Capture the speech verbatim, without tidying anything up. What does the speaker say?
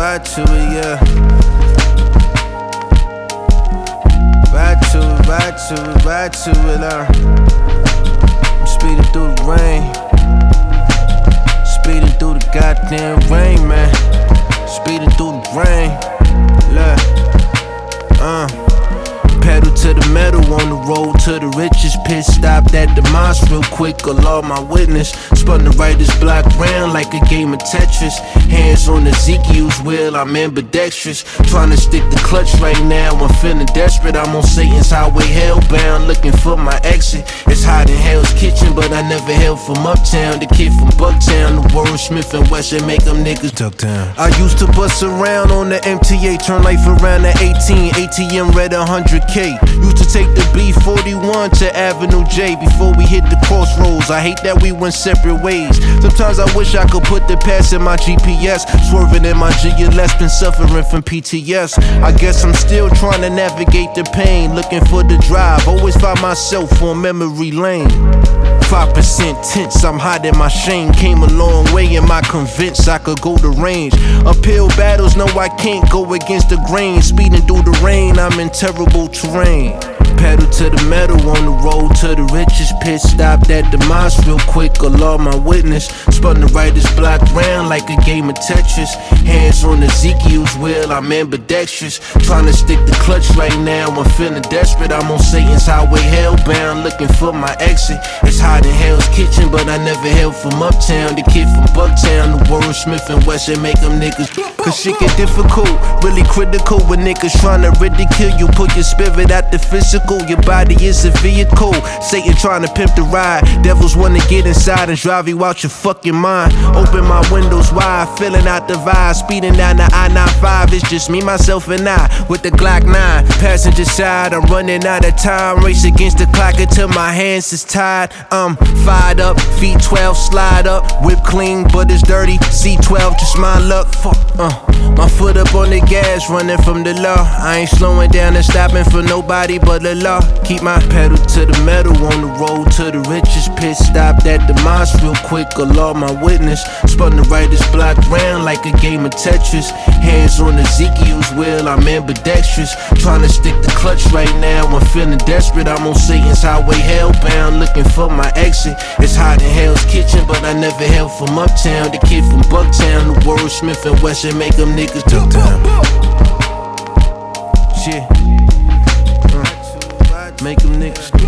ride to it, yeah. Ride to it, ride to it, ride to it, uh. I'm speeding through the rain. Speeding through the goddamn rain, man. Speeding through the rain. Look, uh. Pedal to the metal on the road to the riches. Pit stopped at the mosque real quick, Allah my witness. Spun the writer's block round like a game of Tetris. Hands on Ezekiel's wheel, I'm ambidextrous. Trying to stick the clutch right now, I'm feeling desperate. I'm on Satan's highway, hellbound, looking for my exit. It's hot in Hell's Kitchen, but I never hailed from uptown. The kid from Bucktown, the world Smith and Wesson make them niggas duck down. I used to bust around on the M T A, turn life around at eighteen. A T M read one hundred K. Used to take the B forty-one to Avenue J before we hit the crossroads. I hate that we went separate ways. Sometimes I wish I could put the past in my G P S. Swerving in my G L S, been suffering from P T S. I guess I'm still trying to navigate the pain, looking for the drive. Always find myself on memory lane. Five percent tense, I'm hiding my shame. Came a long way, am I convinced I could go the range? Uphill battles, no I can't go against the grain. Speeding through the rain, I'm in terrible terrain. Pedal to the metal on the road to the riches. Pit stopped at the mosque real quick, Allah my witness. Spun the writer's block round like a game of Tetris. Hands on Ezekiel's wheel, I'm ambidextrous. Trying to stick the clutch right now, I'm feeling desperate. I'm on Satan's highway, hellbound, looking for my exit. It's hot in Hell's Kitchen, but I never hailed from uptown. The kid from Bucktown, the Warren Smith and Wesson make them niggas. Cause shit get difficult, really critical when niggas trying to ridicule you. Put your spirit out the physical, your body is a vehicle. Satan trying to pimp the ride. Devils wanna get inside and drive you out your fucking mind. Open my windows wide, filling out the vibe. Speeding down the I ninety-five, it's just me, myself, and I with the Glock nine. Passenger side, I'm running out of time. Race against the clock until my hands is tied. I'm fired up, feet twelve, slide up. Whip clean, but it's dirty. C twelve, just my luck. Fuck, uh. My foot up on the gas, running from the law. I ain't slowing down and stopping for nobody but the law. Keep my pedal to the metal on the road to the riches. Pit stopped at the mosque real quick, Allah my witness. Spun the writer's block round like a game of Tetris. Hands on Ezekiel's wheel, I'm ambidextrous. Trying to stick the clutch right now, I'm feeling desperate. I'm on Satan's highway, hellbound, looking for my exit. It's hot in Hell's Kitchen, but I never hailed from uptown. The kid from Bucktown, the Warren Smith and Wesson make them niggas duck down. Shit. Uh, make them niggas